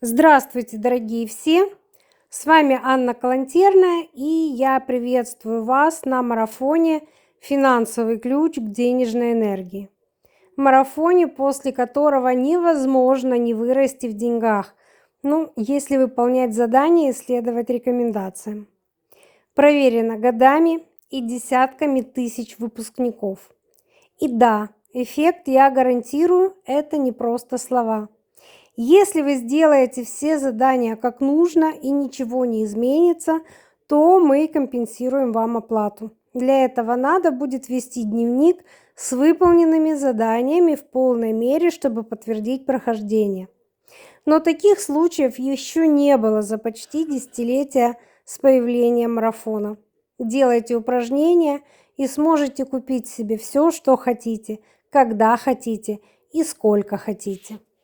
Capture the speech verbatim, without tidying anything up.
Здравствуйте, дорогие все! С вами Анна Калантерная, и я приветствую вас на марафоне «Финансовый ключ к денежной энергии». Марафоне, после которого невозможно не вырасти в деньгах, ну, если выполнять задания и следовать рекомендациям. Проверено годами и десятками тысяч выпускников. И да, эффект я гарантирую, это не просто слова. Если вы сделаете все задания как нужно и ничего не изменится, то мы компенсируем вам оплату. Для этого надо будет вести дневник с выполненными заданиями в полной мере, чтобы подтвердить прохождение. Но таких случаев еще не было за почти десятилетия с появлением марафона. Делайте упражнения и сможете купить себе все, что хотите, когда хотите и сколько хотите.